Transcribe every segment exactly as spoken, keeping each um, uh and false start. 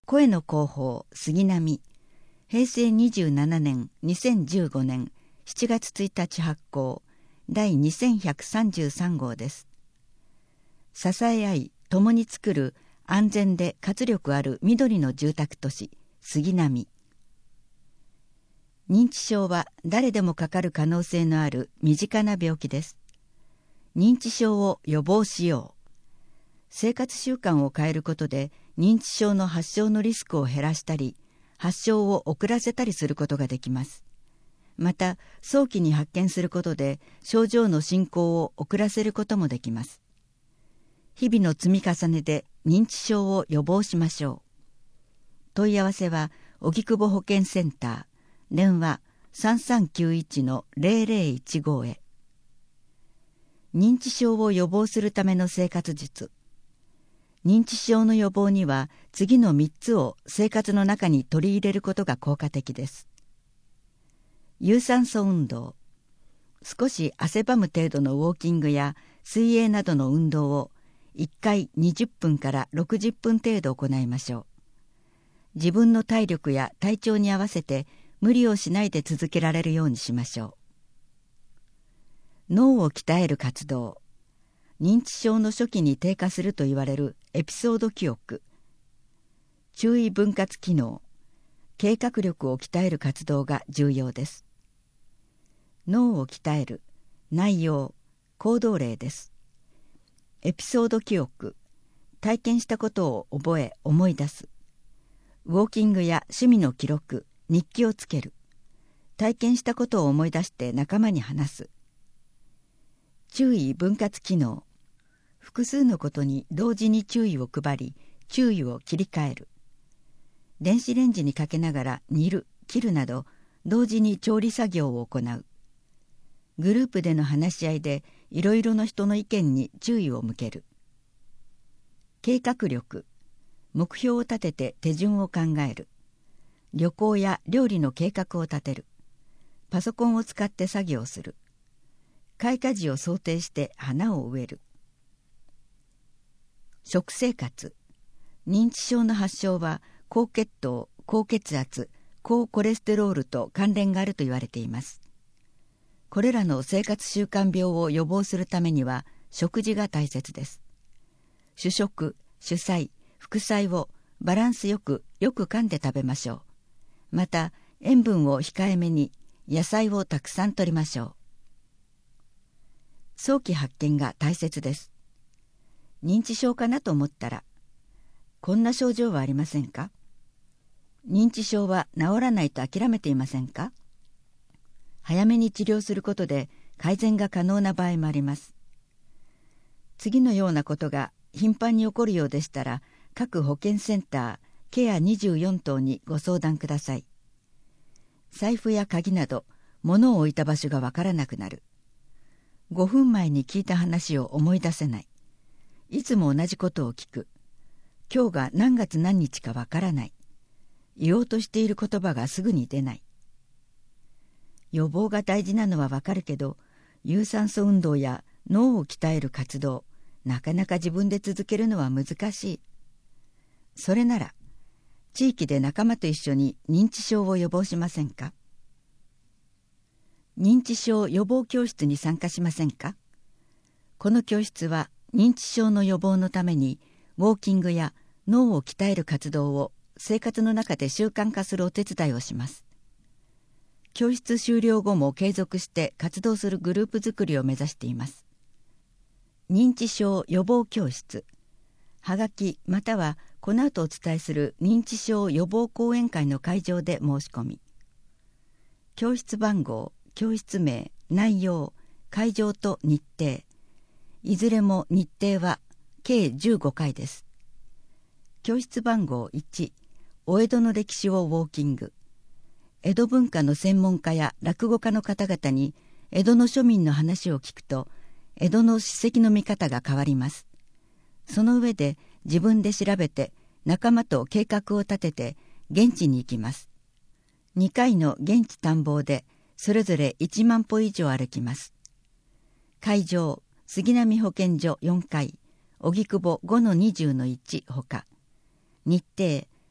声の広報杉並、へいせいにじゅうななねんにせんじゅうごねんしちがつついたち発行第にせんひゃくさんじゅうさんごうです。支え合い共に作る安全で活力ある緑の住宅都市杉並。認知症は誰でもかかる可能性のある身近な病気です。認知症を予防しよう。生活習慣を変えることで認知症の発症のリスクを減らしたり、発症を遅らせたりすることができます。また、早期に発見することで症状の進行を遅らせることもできます。日々の積み重ねで認知症を予防しましょう。問い合わせは荻窪保健センター、電話 さんさんきゅういちのゼロゼロいちご へ。認知症を予防するための生活術。認知症の予防には次のみっつを生活の中に取り入れることが効果的です。有酸素運動。少し汗ばむ程度のウォーキングや水泳などの運動をいっかいにじゅっぷんからろくじゅっぷん程度行いましょう。自分の体力や体調に合わせて無理をしないで続けられるようにしましょう。脳を鍛える活動。認知症の初期に低下すると言われるエピソード記憶、注意分割機能、計画力を鍛える活動が重要です。脳を鍛える内容、行動例です。エピソード記憶、体験したことを覚え思い出す。ウォーキングや趣味の記録、日記をつける。体験したことを思い出して仲間に話す。注意分割機能、複数のことに同時に注意を配り、注意を切り替える。電子レンジにかけながら煮る、切るなど同時に調理作業を行う。グループでの話し合いでいろいろな人の意見に注意を向ける。計画力、目標を立てて手順を考える。旅行や料理の計画を立てる。パソコンを使って作業する。開花時を想定して花を植える。食生活。認知症の発症は高血糖、高血圧、高コレステロールと関連があると言われています。これらの生活習慣病を予防するためには食事が大切です。主食、主菜、副菜をバランスよくよく噛んで食べましょう。また塩分を控えめに野菜をたくさん摂りましょう。早期発見が大切です。認知症かなと思ったら、こんな症状はありませんか？認知症は治らないと諦めていませんか？早めに治療することで改善が可能な場合もあります。次のようなことが頻繁に起こるようでしたら、各保健センター、ケアにじゅうよん棟にご相談ください。財布や鍵など、物を置いた場所がわからなくなる。ごふんまえに聞いた話を思い出せない。いつも同じことを聞く。今日が何月何日かわからない。言おうとしている言葉がすぐに出ない。予防が大事なのはわかるけど、有酸素運動や脳を鍛える活動、なかなか自分で続けるのは難しい。それなら、地域で仲間と一緒に認知症を予防しませんか？認知症予防教室に参加しませんか？この教室は認知症の予防のためにウォーキングや脳を鍛える活動を生活の中で習慣化するお手伝いをします。教室終了後も継続して活動するグループ作りを目指しています。認知症予防教室、はがきまたはこの後お伝えする認知症予防講演会の会場で申し込み。教室番号、教室名、内容、会場と日程、いずれも日程は計じゅうごかいです。教室番号いち、お江戸の歴史をウォーキング。江戸文化の専門家や落語家の方々に江戸の庶民の話を聞くと、江戸の史跡の見方が変わります。その上で自分で調べて仲間と計画を立てて現地に行きます。にかいの現地探訪でそれぞれいちまんぽ以上歩きます。会場、杉並保健所よんかい、荻窪 ごのにじゅうのいち ほか。日程、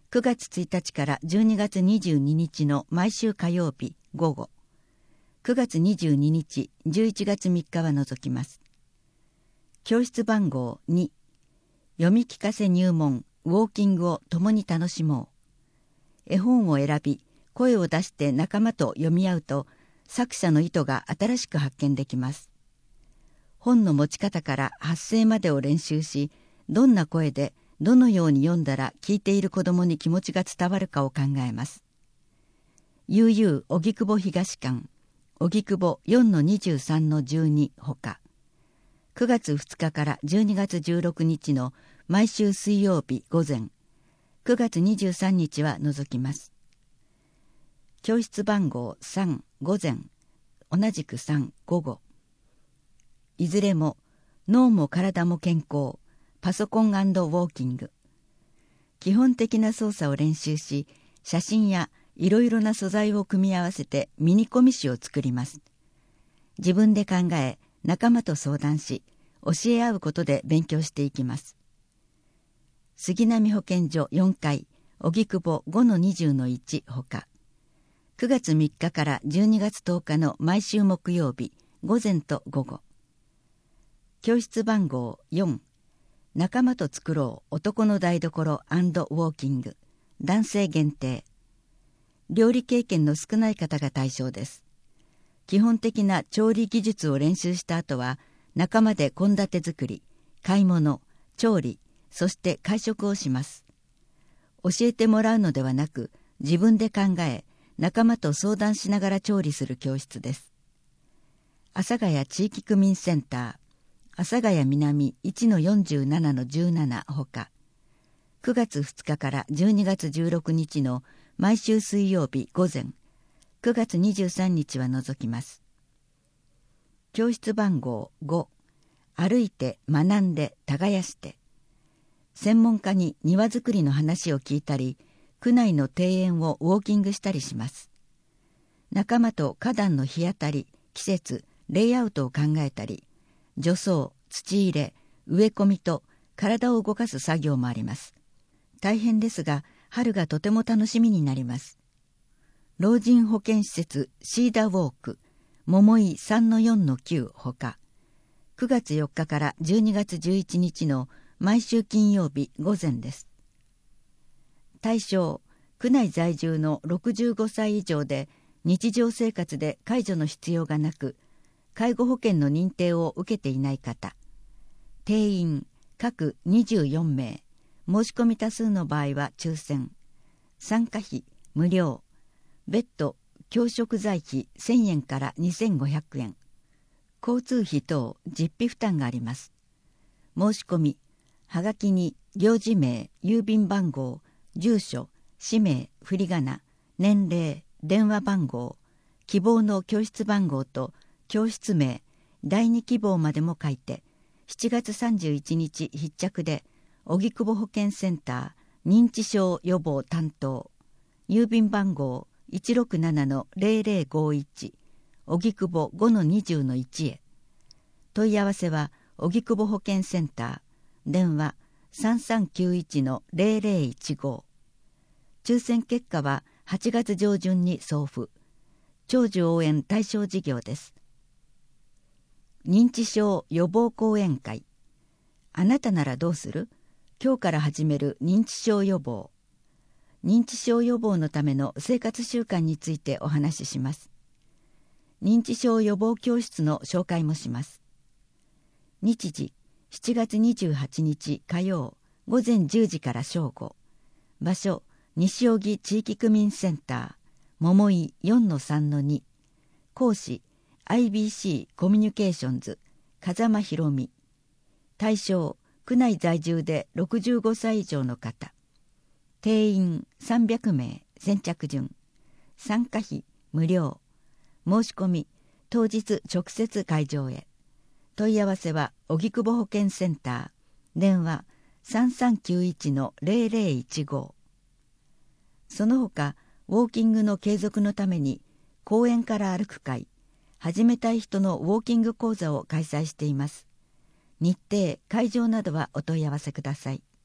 くがつついたちからじゅうにがつにじゅうににちの毎週火曜日午後、くがつにじゅうににち、じゅういちがつみっかは除きます。教室番号に、読み聞かせ入門、ウォーキングを共に楽しもう。絵本を選び、声を出して仲間と読み合うと、作者の意図が新しく発見できます。本の持ち方から発声までを練習し、どんな声でどのように読んだら聞いている子どもに気持ちが伝わるかを考えます。悠々荻窪東館、荻窪 よんのにじゅうさんのじゅうに ほか、くがつふつかからじゅうにがつじゅうろくにちの毎週水曜日午前、くがつにじゅうさんにちは除きます。教室番号さん午前、同じくさん午後。いずれも脳も体も健康、パソコン&ウォーキング。基本的な操作を練習し、写真やいろいろな素材を組み合わせてミニコミ誌を作ります。自分で考え、仲間と相談し、教え合うことで勉強していきます。杉並保健所よんかい、荻窪 ごのにじゅうのいち ほか、くがつみっかからじゅうにがつとおかの毎週木曜日、午前と午後。教室番号よん、仲間と作ろう男の台所&ウォーキング、男性限定。料理経験の少ない方が対象です。基本的な調理技術を練習した後は、仲間で献立作り、買い物、調理、そして会食をします。教えてもらうのではなく、自分で考え、仲間と相談しながら調理する教室です。阿佐ヶ谷地域区民センター、阿佐ヶ谷南 いちのよんじゅうななのじゅうなな ほか、くがつふつかからじゅうにがつじゅうろくにちの毎週水曜日午前、くがつにじゅうさんにちは除きます。教室番号ご、歩いて学んで耕して。専門家に庭作りの話を聞いたり、区内の庭園をウォーキングしたりします。仲間と花壇の日当たり、季節、レイアウトを考えたり、除草、土入れ、植え込みと体を動かす作業もあります。大変ですが、春がとても楽しみになります。老人保健施設シーダーウォーク、桃井 さんのよんのきゅう ほか、くがつよっかからじゅうにがつじゅういちにちの毎週金曜日午前です。対象、区内在住のろくじゅうごさい以上で日常生活で介助の必要がなく、介護保険の認定を受けていない方、定員各にじゅうよんめい、申し込み多数の場合は抽選、参加費無料、別途教職材費せんえんからにせんごひゃくえん、交通費等実費負担があります。申し込み、はがきに領事名、郵便番号、住所、氏名、振り仮名、年齢、電話番号、希望の教室番号と教室名、第二希望までも書いて、しちがつさんじゅういちにち必着で、荻窪保健センター認知症予防担当、郵便番号 いちろくななのぜろぜろごいち、荻窪 ごのにじゅうのいち へ。問い合わせは荻窪保健センター、電話 さんさんきゅういちのぜろぜろいちご。抽選結果ははちがつ上旬に送付。長寿応援対象事業です。認知症予防講演会。あなたならどうする？今日から始める認知症予防。認知症予防のための生活習慣についてお話しします。認知症予防教室の紹介もします。日時、しちがつにじゅうはちにち火曜、午前じゅうじから正午。場所、西荻地域区民センター、桃井 よんのさんのに。講師、アイビーシー コミュニケーションズ、風間博美。対象、区内在住でろくじゅうごさい以上の方。定員さんびゃくめい、先着順。参加費無料。申し込み、当日直接会場へ。問い合わせは荻窪保健センター、電話 さんさんきゅういちのぜろぜろいちご。その他、ウォーキングの継続のために、公園から歩く会、始めたい人のウォーキング講座を開催しています。日程、会場などはお問い合わせください。